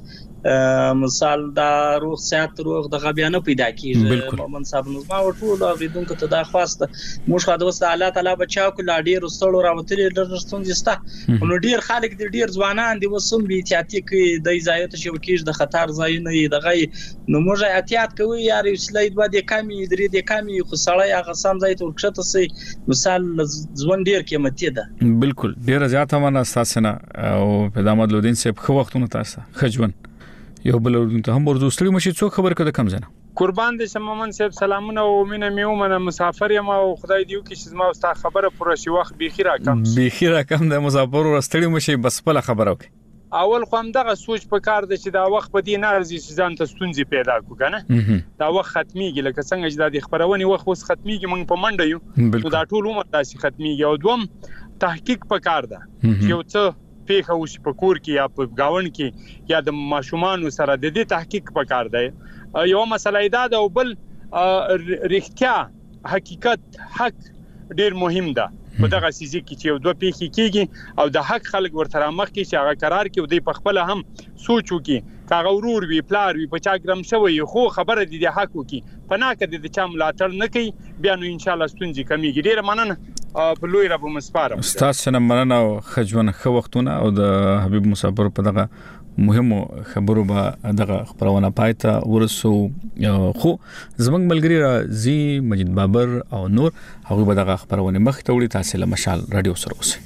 مثال دا روغ صحت روغ د غبیانه پیدا کیږي مومن صاحب نو ما ټول اوریدونکو ته دا خواسته موږ خو د وسه الله تعالی بچاو کله ډیر ستړو راوتلې درستون دستا نو ډیر خلک ډیر ځوانان دي وسوم بي احتیاطي کوي د ځایته شو کیږي د خطر ځای نه د غي نو موږ احتیاط کوي یار اسلام د دې کمی درې د کمی خو سړی هغه سم ځای ته ورکشته سي مثال ځوان ډیر قیمتي ده بالکل ډیر زیاته منه تاسو نه او په دامد لودین سه په وختونو تاسو خجون یو بل ورته هم ورته ستړي مشي څو خبر کده کم زنه قربان دي شممن صاحب سلامونه او مینه میو من مسافر یم او خدای دیو کې چې ما واست خبره پوره شي وخت بيخي راکم بيخي راکم د مسافر ورستړي مشي بس په خبره وکي اول خو هم دغه سوچ په کار د چې دا وخت په دې نارزي ځان ته ستونزې پیدا کو کنه دا وخت ختميږي لکه څنګه چې د خبرونې وخت اوس ختميږي موږ په منډه یو نو دا ټول عمر داسې ختميږي او دوم تحقیق په کار ده یو څه پیښه وشي په کور کې یا په گاون کې یا د ماشومان سره د دې تحقیق پکار دی یو مسله دا ده او بل رښتیا حقیقت حق ډیر مهم ده په دغه سيزي کې چې یو دوه پیښې کیږي او د حق خلک ورته مخ کې چې هغه قرار کې دوی په خپل هم سوچ وکي کاغه ورور وی پلار وی په چا ګرام شوی خو خبره دي د حق وکي پناه کړي د چا ملاتړ نه کوي بیا نو ان شاء الله ستونزې کمیږي ډیر مننه په لوی رب مسپارم استاد څنګه مننه او خجونه خو وختونه او د حبيب مسافر په دغه مهمو خبرو به دغه خبرونه پایته ورسو خو زمنګ ملګری زی مجید بابر او نور هغه به دغه خبرونه مخ ته وړي تاسو له مشال رادیو سره اوسئ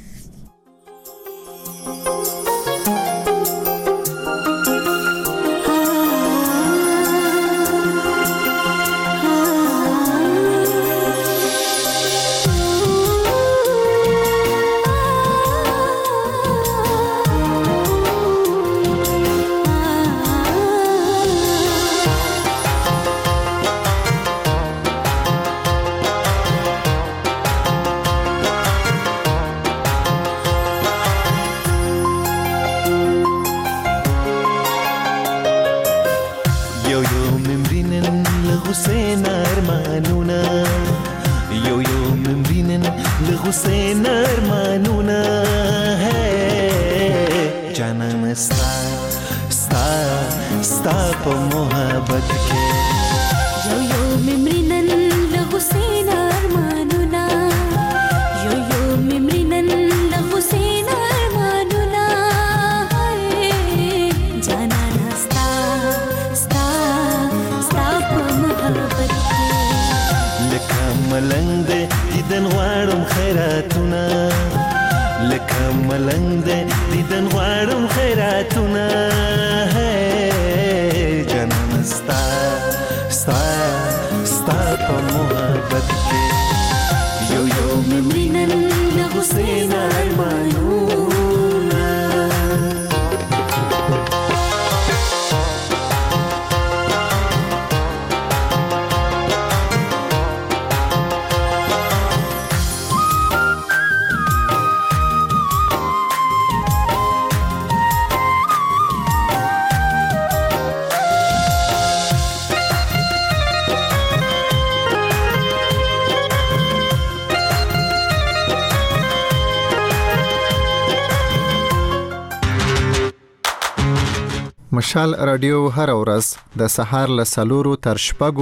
مشال رادیو هر ورځ د سهار له سلورو تر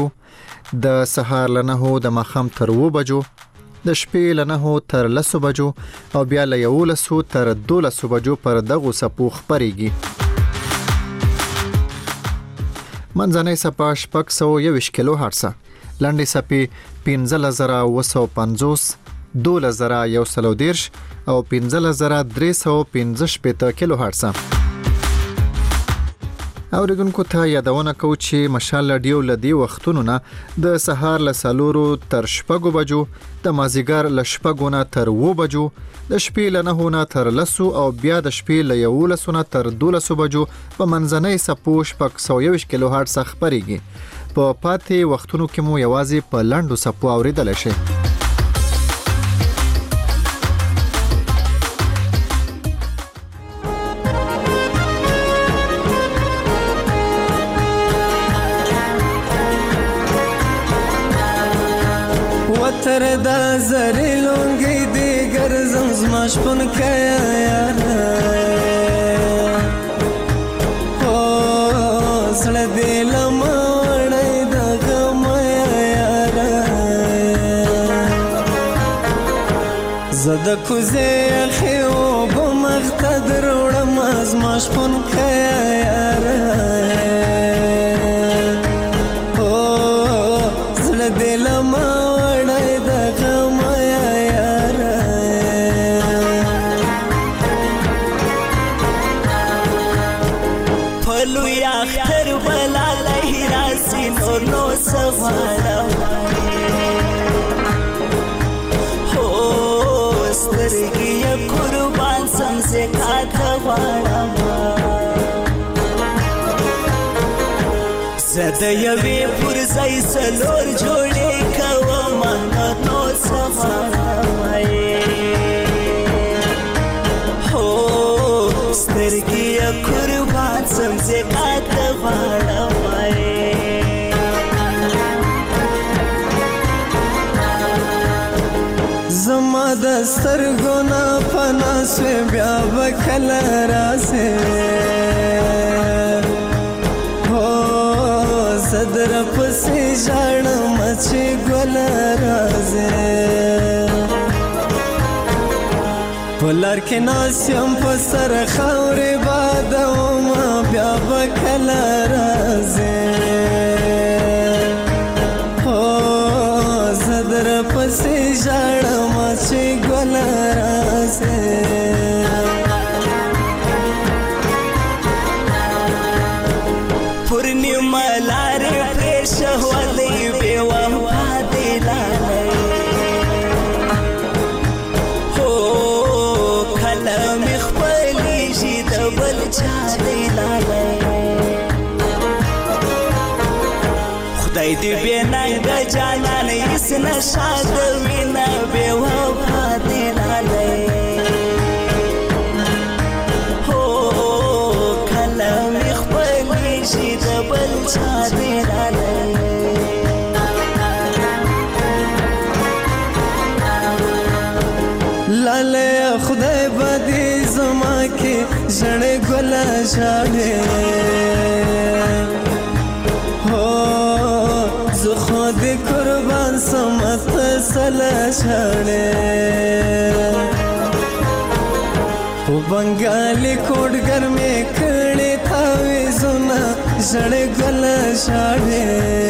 شپږو د سهار له نهو د ماښام تر اوو بجو د شپې له نهو تر لسو بجو او بیا له یولسو تر دولسو بجو پر دغو څپو خپرېږي. منځنۍ څپه شپږ سوه یوویشت کیلو هرټزه، لنډې څپې پنځلس زره اوه سوه پنځوس، دولس زره یو سل او دېرش او پنځلس زره درې سوه پنځه شپېته کیلو هرټزه. اوریدونکو ته یادونه کوو چې مشال رادیو له دې وختونو نه د سهار له څلورو تر شپږو بجو، د مازدیګر له شپږو نه تر اوو بجو، د شپې له نهو نه تر لسو او بیا د شپې له یولسو نه تر دولسو بجو په منځنۍ څپو شپږ سوه یوویشت کیلو هرټز خپرېږي. په پاتې وختونو کې مو یوازې په لنډو څپو اوریدلی شئ. تر دا زری لونگی دیگر زمزماش پن کیا یارا زکوزه خیو بمختدر وړم از ما شپون کیا یاره او زړه دل ما وړای د غم یاره پلو یا اختر بلا لهراسی نور نو سوارا سترګي قربان سم سے کاته واړم زده یوې پر ځای سلور جوړې کوم نو سوای هو سترګي قربان سم سے کاته واړم زما د سترګو نه پنا سوی بیا بکل راسه هو صدر پسې ژړم چې ګل رازه پلار کې ناسم په سر خاورې بادوم بیا بکل رازه صدر پسې ژړم چې ګل راسه پورنیما لارې پرېښه ولې بې وفا دې لالی هو کله مې خپلېږي د بل چا دې لالی خدای دې بې ننګه جانان هېڅ نشه د مینه بې وفا دې لالی هو کله مې خپلېږي د بل چا دې لالی لالی خدای به دې زما کې ژړې ګله ژاړې زه خود قربان سمت سلا شاړې په بنګالي کوډګر مې کړې تاوي زونه ژړې ګل شاړې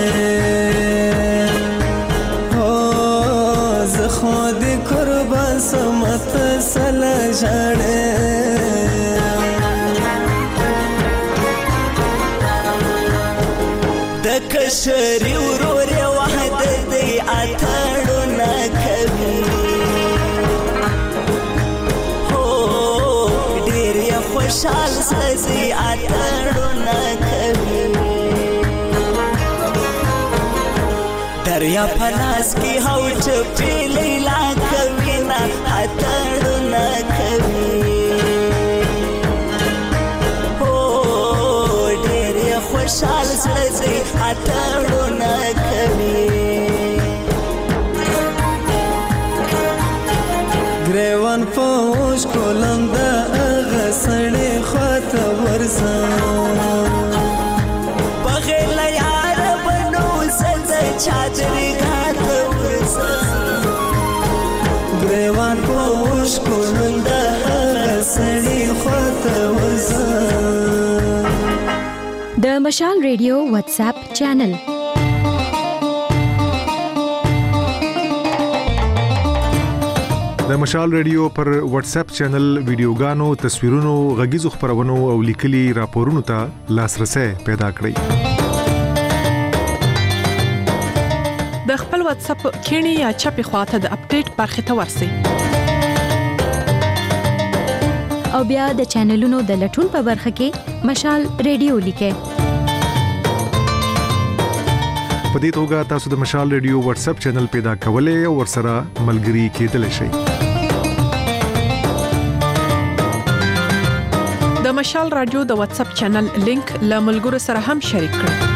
هو زه خود قربان سمت سلا شاړې د کشري ورور وحدت دی اتړو نه کوي هو ډېر یې خوشحال سزي اتړو نه کوي دریا په لاس کې هو چپې لیلا کوي نه اتړو نه کوي خوشحال سزي اتړو نه کوي ګریوان پوش کولم د هغه سړی خواته ورځم بغیر له یاره به نو زه د چادرې غاته ورځم ګریوان پوش کولم د هغه سړی خواته ورځم د مشال ریډیو واتس اپ چینل د مشال ریډیو پر واتس اپ چینل ویډیوګانو تصویرونو غږیزو خبرونو او لیکلي راپورونو ته لاسرسي پیدا کړئ د خپل واتس اپ کینی یا چپی خواته د اپډیټ برخه ته ورسئ او بیا د چینلونو د لټون په برخه کې مشال ریډیو لیکئ په دې توګه تاسو د مشال ریډیو واتس اپ چینل پیدا کولای او ورسره ملګري کېدلی شئ د مشال رادیو د واتس اپ چینل لینک له ملګرو سره هم شریک کړئ